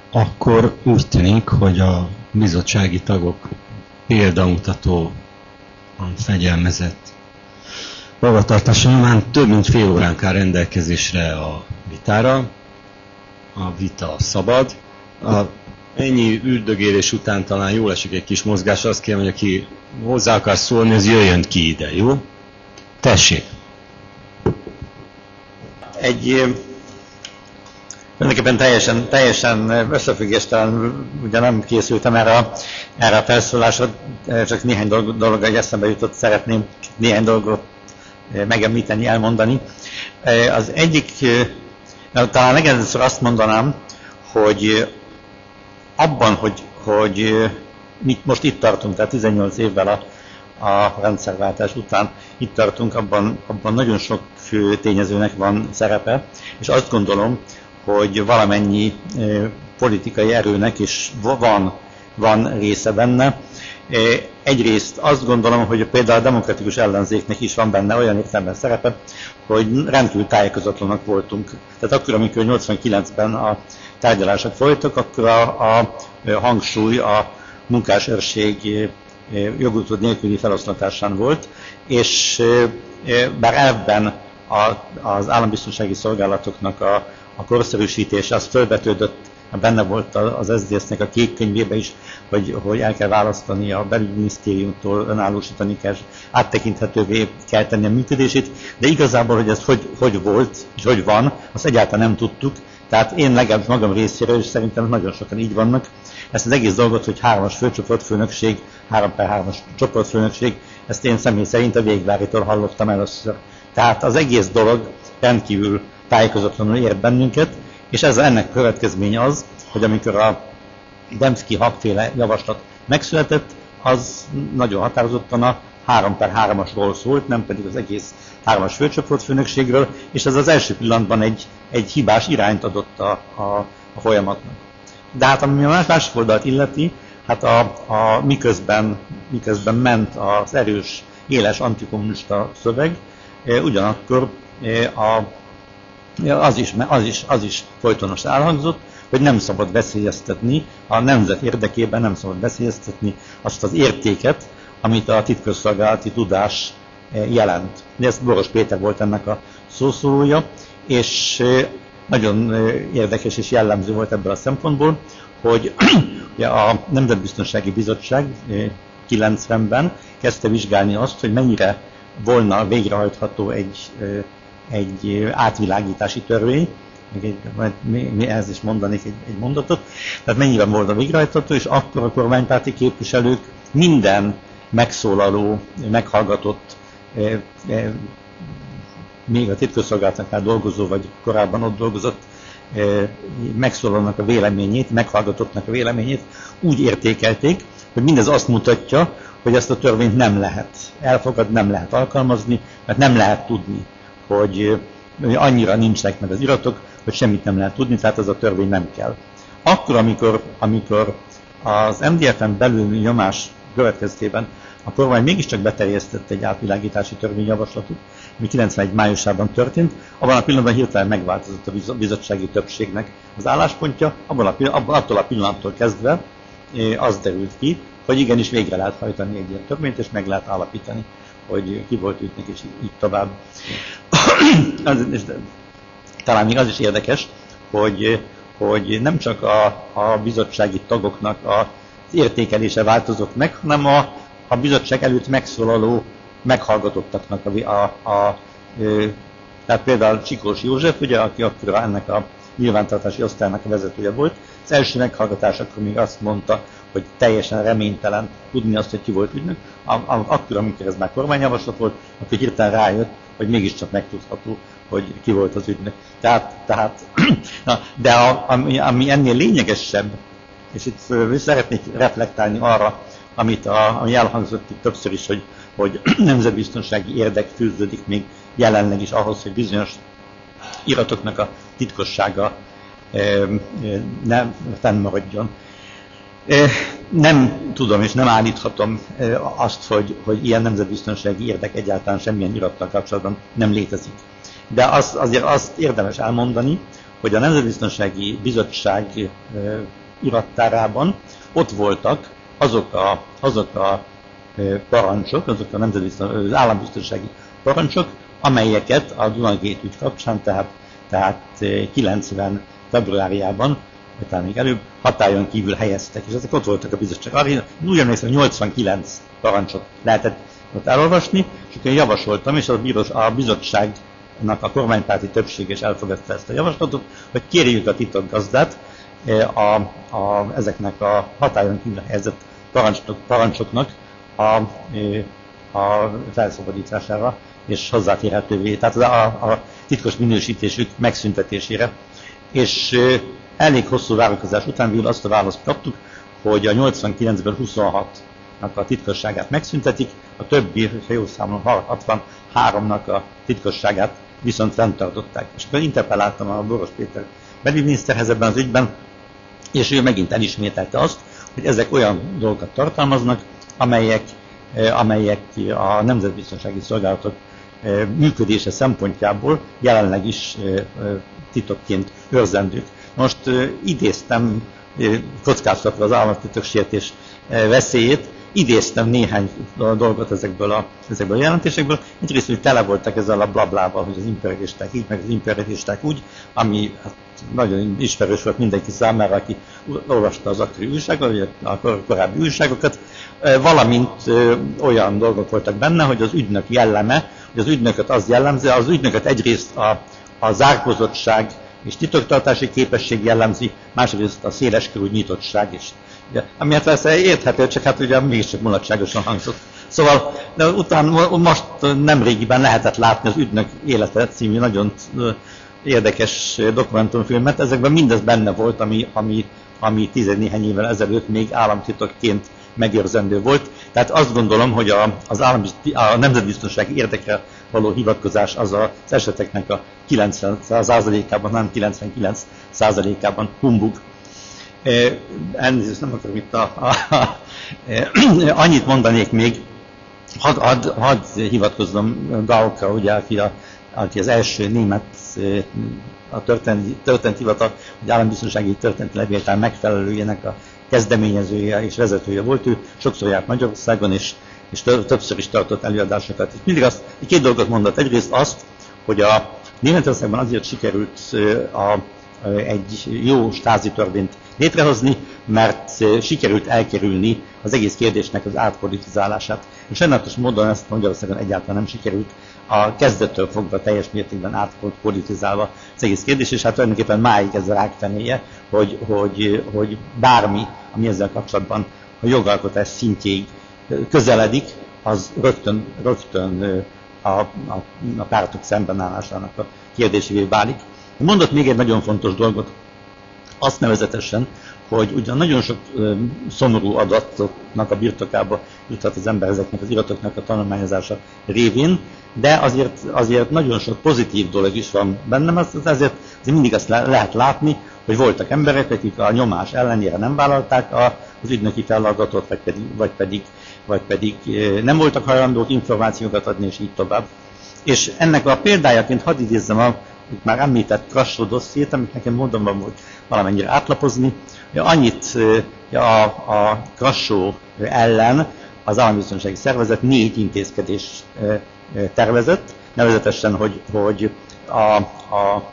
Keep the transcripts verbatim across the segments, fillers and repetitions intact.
akkor úgy tűnik, hogy a bizottsági tagok példamutatóan fegyelmezett magatartása nyomán több mint fél óránk áll rendelkezésre a vitára. A vita szabad. A ennyi üldögélés után talán jól esik egy kis mozgás. Azt kérem, hogy aki hozzá akar szólni, az jöjjön ki ide, jó? Tessék! Egy tulajdonképpen teljesen, teljesen összefüggéstelen, ugye nem készültem erre a, erre a felszólásra, csak néhány dolog, dolog egy eszembe jutott, szeretném néhány dolgot megemlíteni, elmondani. Az egyik, talán legelőször azt mondanám, hogy abban, hogy, hogy mit most itt tartunk, tehát tizennyolc évvel a, a rendszerváltás után itt tartunk, abban, abban nagyon sok fő tényezőnek van szerepe, és azt gondolom, hogy valamennyi politikai erőnek is van, van része benne. Egyrészt azt gondolom, hogy például a demokratikus ellenzéknek is van benne olyan értelemben szerepe, hogy rendkívül tájékozatlanak voltunk. Tehát akkor, amikor nyolcvankilencben a tárgyalások folytak, akkor a, a hangsúly a munkásőrség jogutód nélküli feloszlatásán volt, és bár elvben az állambiztonsági szolgálatoknak a, a korszerűsítése az fölvetődött, benne volt az es zé dé es-nek a kék könyvében is, hogy, hogy el kell választani a belügyminisztériumtól, önállósítani kell, áttekinthetővé kell tenni a működését, de igazából, hogy ez hogy, hogy volt, és hogy van, azt egyáltalán nem tudtuk. Tehát én legalább magam részéről, és szerintem nagyon sokan így vannak, ezt az egész dolgot, hogy hármas főcsoportfőnökség, három per hármas csoportfőnökség, ezt én személy szerint a Végváritól hallottam először. Tehát az egész dolog rendkívül tájékozatlanul ért bennünket, és ez ennek következménye az, hogy amikor a Demszky-Hack-féle javaslat megszületett, az nagyon határozottan a három per hármasról szólt, nem pedig az egész hármas főcsoportfőnökségről, és ez az első pillanatban egy, egy hibás irányt adott a, a, a folyamatnak. De hát ami a más, másik oldalt illeti, hát a, a, miközben, miközben ment az erős, éles antikommunista szöveg, e, ugyanakkor e, a, az, is, az, is, az is folytonos elhangzott, hogy nem szabad veszélyeztetni, a nemzet érdekében nem szabad veszélyeztetni azt az értéket, amit a titkosszolgálati tudás jelent. De ez Boros Péter volt ennek a szószólója, és nagyon érdekes és jellemző volt ebből a szempontból, hogy a Nemzetbiztonsági Bizottság kilencvenben kezdte vizsgálni azt, hogy mennyire volna végrehajtható egy, egy átvilágítási törvény, még egy, ehhez is mondanék egy, egy mondatot, tehát mennyiben volna végrehajtható, és akkor a kormánypárti képviselők minden megszólaló, meghallgatott, e, e, még a titkosszolgálatnál dolgozó, vagy korábban ott dolgozott, e, megszólalónak a véleményét, meghallgatottnak a véleményét úgy értékelték, hogy mindez azt mutatja, hogy ezt a törvényt nem lehet elfogadni, nem lehet alkalmazni, mert nem lehet tudni, hogy annyira nincsenek meg az iratok, hogy semmit nem lehet tudni, tehát ez a törvény nem kell. Akkor, amikor, amikor az em dé ef-en belül nyomás következtében a kormány mégiscsak beterjesztett egy átvilágítási törvényjavaslatot, ami kilencvenegy májusában történt, abban a pillanatban hirtelen megváltozott a bizottsági többségnek az álláspontja, abban a, abban, attól a pillanattól kezdve az derült ki, hogy igenis végre lehet hajtani egy ilyen törvényt, és meg lehet állapítani, hogy ki volt ütnek, és így tovább. Talán még az is érdekes, hogy, hogy nem csak a, a bizottsági tagoknak az értékelése változott meg, hanem a, a bizottság előtt megszólaló meghallgatottaknak a, a, a, a tehát például Csikós József, ugye, aki akkor ennek a nyilvántartási osztálynak a vezetője volt, az első meghallgatásakor még azt mondta, hogy teljesen reménytelen tudni azt, hogy ki volt ügynök. Akkor, amikor ez már kormányjavaslat volt, akkor hirtelen rájött, hogy mégiscsak megtudható, hogy ki volt az ügynök. Tehát, tehát na, de a, ami, ami ennél lényegesebb, és itt szeretnék reflektálni arra, amit a, ami elhangzott itt többször is, hogy, hogy nemzetbiztonsági érdek fűződik még jelenleg is ahhoz, hogy bizonyos iratoknak a titkossága nem fennmaradjon. Nem tudom és nem állíthatom azt, hogy, hogy ilyen nemzetbiztonsági érdek egyáltalán semmilyen irattal kapcsolatban nem létezik. De az, azért azt érdemes elmondani, hogy a Nemzetbiztonsági Bizottság irattárában ott voltak azok a, azok a parancsok, azok a nemzetbiztonsági, az állambiztonsági parancsok, amelyeket a Dunagate ügy kapcsán, tehát, tehát kilencven februárjában, vagy talán még előbb hatályon kívül helyeztek, és ezek ott voltak a bizottság. Arra úgy emlékszem, hogy nyolcvankilenc parancsot lehetett ott elolvasni, és akkor én javasoltam, és a, bírós, a bizottságnak a kormánypárti többség is elfogadta ezt a javaslatot, hogy kérjük a titokgazdát a, a, ezeknek a hatályon kívül helyezett parancsok, parancsoknak a, a felszabadítására és hozzáférhetővé, tehát a, a titkos minősítésük megszüntetésére. És elég hosszú várakozás után végül azt a választ kaptuk, hogy a nyolcvankilencből huszonhatnak a titkosságát megszüntetik, a többi, ha jól számolom, hatvanháromnak a titkosságát viszont fenntartották. És akkor interpelláltam a Boros Péter belügyminiszterhez ebben az ügyben, és ő megint elismételte azt, hogy ezek olyan dolgokat tartalmaznak, amelyek, amelyek a nemzetbiztonsági szolgálatok működése szempontjából jelenleg is titokként őrzendők. Most idéztem, kockáztatva az államtitoksértés veszélyét, idéztem néhány dolgot ezekből a, ezekből a jelentésekből. Egyrészt, hogy tele voltak ezzel a blablával, hogy az imperialisták így, meg az imperialisták úgy, ami hát, nagyon ismerős volt mindenki számára, aki olvasta az akkori újságokat, vagy a korábbi újságokat, valamint olyan dolgok voltak benne, hogy az ügynök jelleme, hogy az ügynököt az jellemzi, az ügynököt egyrészt a, a zárkózottság és titoktartási képesség jellemzi, másrészt a széleskörű nyitottság is. Ugye, ami hát persze érthető, csak hát ugye mégiscsak mulatságosan hangzott. Szóval de utána most nemrégiben lehetett látni az Ügynök élete című nagyon érdekes dokumentumfilmet. Ezekben mindez benne volt, ami, ami, ami tizennéhány évvel ezelőtt még államtitokként megőrzendő volt. Tehát azt gondolom, hogy a, az állami, a nemzetbiztonsági érdekre való hivatkozás az az eseteknek a kilencven százalékában, nem kilencvenkilenc százalékában humbug. Elnézést, nem akarom itt a, a, a, annyit mondanék még, hadd had, had hivatkoznom Gaukra, ugye, aki, a, aki az első német a történeti, történeti hivatal, hogy állambiztonsági történeti levéltár megfelelőjének a kezdeményezője és vezetője volt. Ő sokszor járt Magyarországon, és, és többször is tartott előadásokat. És mindig azt, két dolgot mondott. Egyrészt azt, hogy a Németországban azért sikerült a, egy jó stázi törvényt létrehozni, mert sikerült elkerülni az egész kérdésnek az átpolitizálását. És sajnálatos módon ezt Magyarországon egyáltalán nem sikerült, a kezdettől fogva teljes mértékben átpolitizálva az egész kérdés, és hát tulajdonképpen máig ez a rákfenéje, hogy, hogy, hogy bármi, ami ezzel kapcsolatban a jogalkotás szintjéig közeledik, az rögtön, rögtön a, a, a pártok szembenállásának a kérdésévé válik. Mondott még egy nagyon fontos dolgot, azt nevezetesen, hogy ugyan nagyon sok ö, szomorú adatoknak a birtokába juthat az ember ezeknek az iratoknak a tanulmányozása révén, de azért, azért nagyon sok pozitív dolog is van bennem, ezért, ezért mindig azt le, lehet látni, hogy voltak emberek, akik a nyomás ellenére nem vállalták az ügynöki feladatot, vagy pedig, vagy pedig, vagy pedig nem voltak hajlandók információkat adni, és így tovább. És ennek a példájaként hadd idézzem a itt már említett Krassó dossziét, amit nekem módon van volt valamennyire átlapozni. Annyit a, a Krassó ellen az állambiztonsági szervezet négy intézkedés tervezett, nevezetesen, hogy, hogy a, a,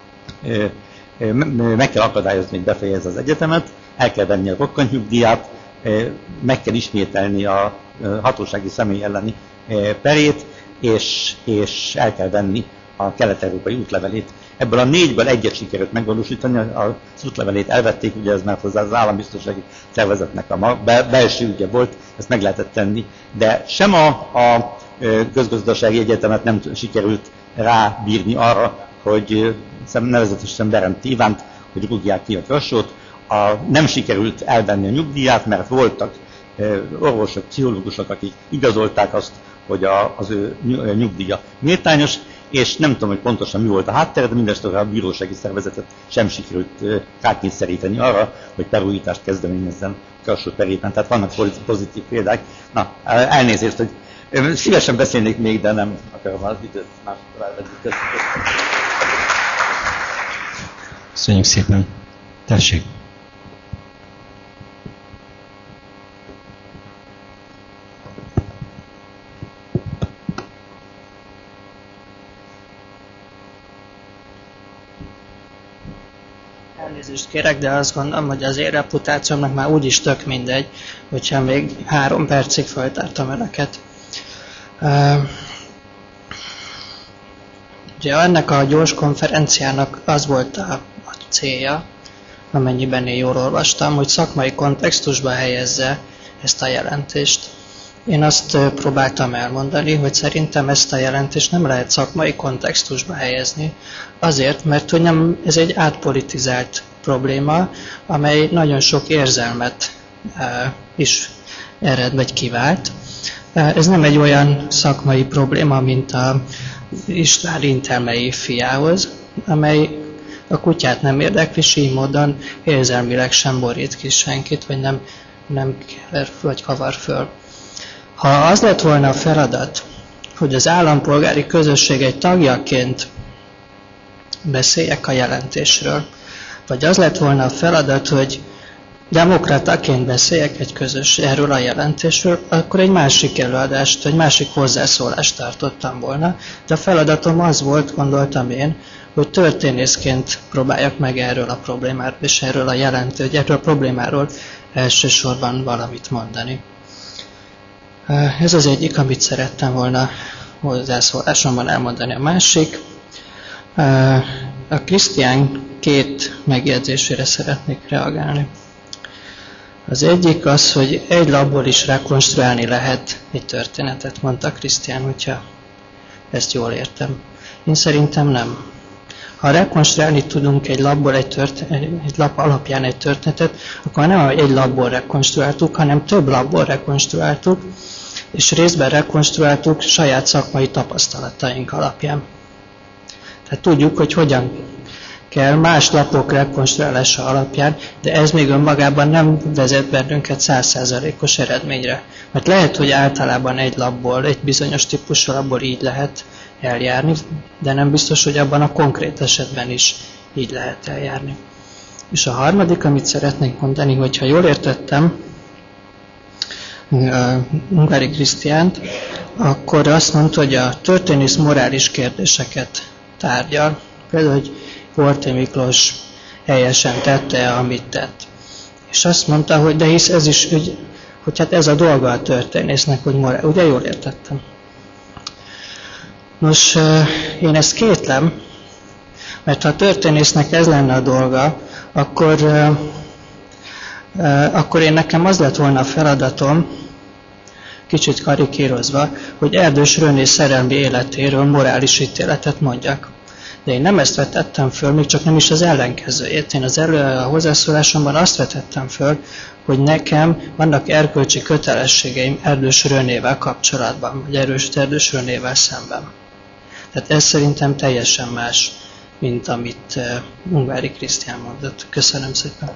meg kell akadályozni, hogy befejezze az egyetemet, el kell venni a rokkantnyugdíját, meg kell ismételni a hatósági személy elleni perét, és, és el kell venni a kelet-európai útlevelét. Ebből a négyből egyet sikerült megvalósítani, az útlevelét elvették, ugye ez mert az állambiztonsági szervezetnek a belső ügye volt, ezt meg lehetett tenni, de sem a, a közgazdasági egyetemet nem sikerült rábírni arra, hogy nevezetesen Berend Ivánt, hogy rúgják ki a Krassót, a, nem sikerült elvenni a nyugdíját, mert voltak orvosok, pszichológusok, akik igazolták azt, hogy a, az ő nyugdíja méltányos, és nem tudom, hogy pontosan mi volt a háttere, de mindestől a bírósági szervezetet sem sikerült rákényszeríteni arra, hogy perújítást kezdeményezzen Krassó perében. Tehát vannak pozitív példák. Na, elnézést, hogy szívesen beszélnék még, de nem akarom az időt másokra elvenni. Köszönjük szépen. Tessék. Elnézést kérek, de azt gondolom, hogy az én reputációmnak már úgyis tök mindegy, hogyha még három percig feltártam önöket. Uh, ugye ennek a gyors konferenciának az volt a, a célja, amennyiben én jól olvastam, hogy szakmai kontextusba helyezze ezt a jelentést. Én azt próbáltam elmondani, hogy szerintem ezt a jelentést nem lehet szakmai kontextusba helyezni, azért, mert hogy nem, ez egy átpolitizált probléma, amely nagyon sok érzelmet e, is ered vagy kivált. Ez nem egy olyan szakmai probléma, mint a István Rintelmei fiához, amely a kutyát nem érdekli, és így módon érzelmileg sem borít ki senkit, vagy nem, nem kever vagy kavar föl. Ha az lett volna a feladat, hogy az állampolgári közösség egy tagjaként beszéljek a jelentésről, vagy az lett volna a feladat, hogy demokrataként beszéljek egy közös erről a jelentésről, akkor egy másik előadást, egy másik hozzászólást tartottam volna. De a feladatom az volt, gondoltam én, hogy történészként próbáljak meg erről a problémáról, és erről a jelentő, hogy erről a problémáról elsősorban valamit mondani. Ez az egyik, amit szerettem volna hozzászólásomban elmondani. A másik, a Krisztián két megjegyzésére szeretnék reagálni. Az egyik az, hogy egy labból is rekonstruálni lehet egy történetet, mondta Krisztián, hogyha ezt jól értem. Én szerintem nem. Ha rekonstruálni tudunk egy labból egy, történet, egy lap alapján egy történetet, akkor nem egy labból rekonstruáltuk, hanem több labból rekonstruáltuk, és részben rekonstruáltuk saját szakmai tapasztalataink alapján. Tehát tudjuk, hogy hogyan kell más lapok rekonstruálása alapján, de ez még önmagában nem vezet bennünket száz százalékos eredményre. Mert lehet, hogy általában egy labból, egy bizonyos típusú labból így lehet eljárni, de nem biztos, hogy abban a konkrét esetben is így lehet eljárni. És a harmadik, amit szeretnék mondani, hogyha jól értettem Ungvári Krisztiánt, akkor azt mondta, hogy a történész morális kérdéseket tárgyal. Például, hogy Horthy Miklós helyesen tette, amit tett. És azt mondta, hogy de hisz ez is, hogy, hogy hát ez a dolga a történésznek, hogy morál. Ugye jól értettem? Nos, én ezt kétlem, mert ha a történésznek ez lenne a dolga, akkor, akkor én nekem az lett volna a feladatom, kicsit karikírozva, hogy Erdős Röné szerelmi életéről morális ítéletet mondjak. De én nem ezt vetettem föl, még csak nem is az ellenkezőjét. Én az elő, a hozzászólásomban azt vetettem föl, hogy nekem vannak erkölcsi kötelességeim Erdős Rönével kapcsolatban, vagy erős Erdős Rönével szemben. Tehát ez szerintem teljesen más, mint amit uh, Ungvári Krisztián mondott. Köszönöm szépen.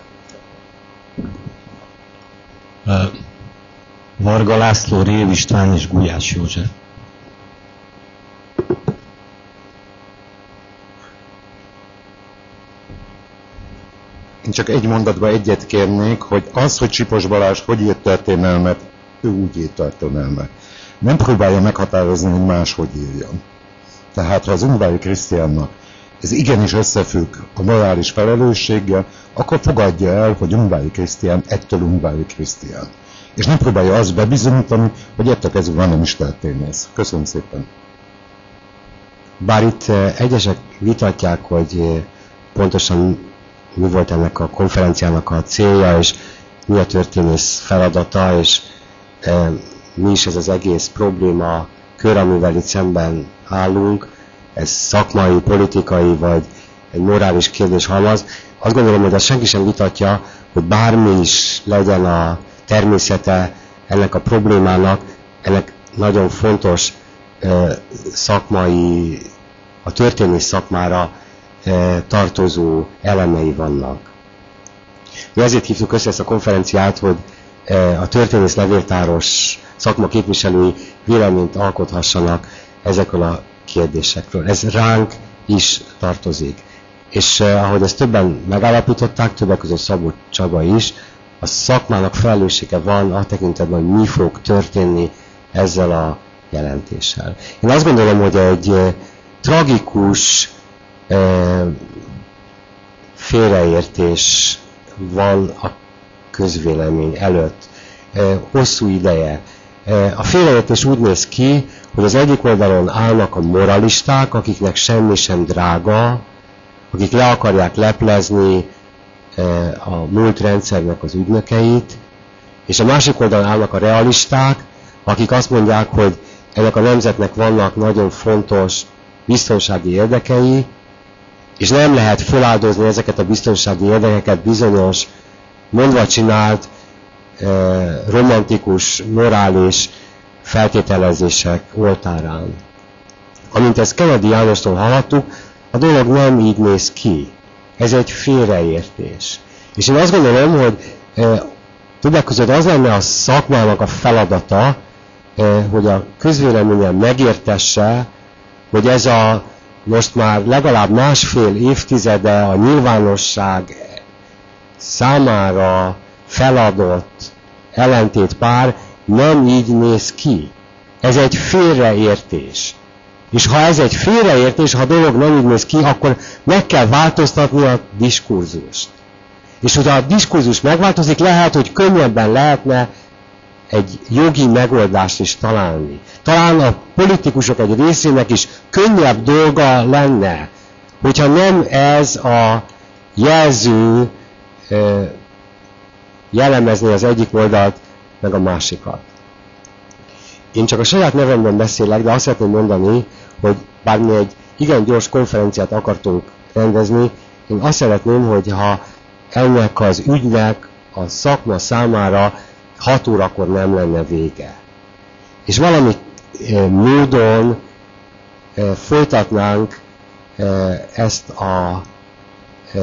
Uh, Varga László, Rév István és Gulyás József. Én csak egy mondatban egyet kérnék, hogy az, hogy Sipos Balázs hogy írt történelmet, ő úgy írt történelmet. Nem próbálja meghatározni, hogy máshogy írjon. Tehát ha az Ungvári Krisztiánnak ez igenis összefügg a morális felelősséggel, akkor fogadja el, hogy Ungvári Krisztián ettől Ungvári Krisztián. És nem próbálja azt bebizonyítani, hogy ettől kezdve van nem is történész. Köszönöm szépen. Bár itt egyesek vitatják, hogy pontosan mi volt ennek a konferenciának a célja, és mi a történész feladata, és e, mi is ez az egész probléma kör, amivel itt szemben állunk, ez szakmai, politikai, vagy egy morális kérdés halmaz. Azt gondolom, hogy azt senki sem vitatja, hogy bármi is legyen a természete ennek a problémának, ennek nagyon fontos e, szakmai, a történész szakmára tartozó elemei vannak. Mi ezért hívtuk össze ezt a konferenciát, hogy a történész levéltáros szakma képviselői véleményt alkothassanak ezekről a kérdésekről. Ez ránk is tartozik. És eh, ahogy ezt többen megállapították, többek között Szabó Csaba is, a szakmának felelőssége van a tekintetben, hogy mi fog történni ezzel a jelentéssel. Én azt gondolom, hogy egy eh, tragikus eh, félreértés van a közvélemény előtt eh, hosszú ideje. Eh, a félreértés úgy néz ki, hogy az egyik oldalon állnak a moralisták, akiknek semmi sem drága, akik le akarják leplezni eh, a múlt rendszernek az ügynökeit, és a másik oldalon állnak a realisták, akik azt mondják, hogy ennek a nemzetnek vannak nagyon fontos biztonsági érdekei, és nem lehet feláldozni ezeket a biztonsági érdekeket bizonyos mondva csinált, eh, romantikus, morális feltételezések oltárán. Amint ezt Kennedy Jánostól hallottuk, a dolog nem így néz ki. Ez egy félreértés. És én azt gondolom, hogy e, többek között az lenne a szakmának a feladata, e, hogy a közvéleményen megértesse, hogy ez a most már legalább másfél évtizede a nyilvánosság számára feladott ellentétpár nem így néz ki. Ez egy félreértés. És ha ez egy félreértés, ha a dolog nem így néz ki, akkor meg kell változtatni a diskurzust. És hogyha a diskurzus megváltozik, lehet, hogy könnyebben lehetne egy jogi megoldást is találni. Talán a politikusok egy részének is könnyebb dolga lenne, hogyha nem ez a jelző jellemezni az egyik oldalt, meg a másikat. Én csak a saját nevemben beszélek, de azt szeretném mondani, hogy bár mi egy igen gyors konferenciát akartunk rendezni, én azt szeretném, hogy ha ennek az ügynek a szakma számára hat órakor nem lenne vége. És valami e, módon e, folytatnánk e, ezt a e,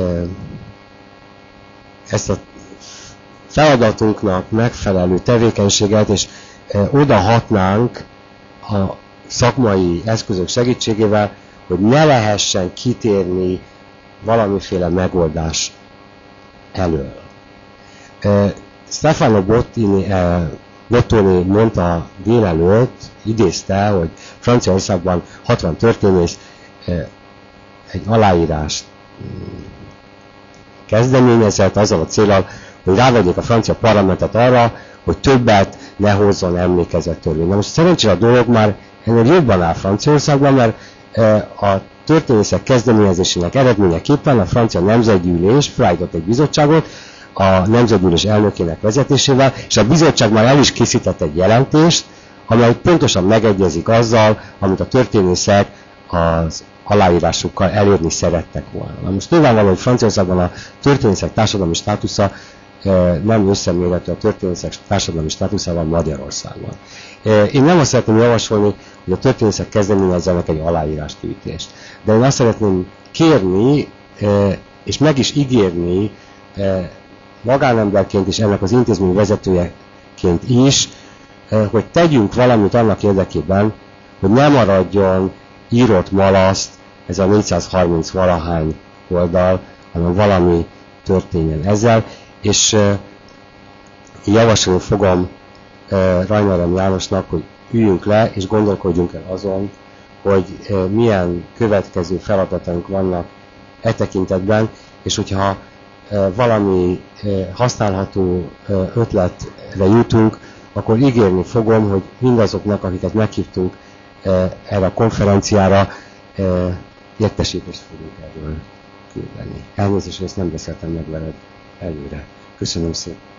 ezt a feladatunknak megfelelő tevékenységet, és e, odahatnánk a szakmai eszközök segítségével, hogy ne lehessen kitérni valamiféle megoldás elől. E, Stefano Bottini, e, Bottoni mondta délelőtt, idézte, hogy Franciaországban hatvan történész e, egy aláírást kezdeményezett azzal a céllal, hogy rávegyék a francia parlamentet arra, hogy többet ne hozzon emlékezettörvény. Na most szerencsére a dolog már ennél jobban áll Franciaországban, mert a történészek kezdeményezésének eredményeképpen a francia nemzetgyűlés felállított egy bizottságot a nemzetgyűlés elnökének vezetésével, és a bizottság már el is készített egy jelentést, amely pontosan megegyezik azzal, amit a történészek az aláírásukkal elérni szerettek volna. Na most nyilvánvaló, hogy Franciaországban a történészek társadalmi státusza nem összemérhető a történészek társadalmi státuszával Magyarországon. Én nem azt szeretném javasolni, hogy a történészek kezdeményezzenek egy aláírásgyűjtést. De én azt szeretném kérni, és meg is ígérni magánemberként és ennek az intézmény vezetőjeként is, hogy tegyünk valamit annak érdekében, hogy ne maradjon írott malaszt ez a négyszázharminc valahány oldal, hanem valami történjen ezzel, és uh, javasolni fogom uh, Rajnerem Jánosnak, hogy üljünk le, és gondolkodjunk el azon, hogy uh, milyen következő feladataink vannak e tekintetben, és hogyha uh, valami uh, használható uh, ötletre jutunk, akkor ígérni fogom, hogy mindazoknak, akiket meghívtunk uh, erre a konferenciára, uh, értesítést fogunk erről küldeni. Elnézést, hogy ezt nem beszéltem meg veled előre. Köszönöm szépen.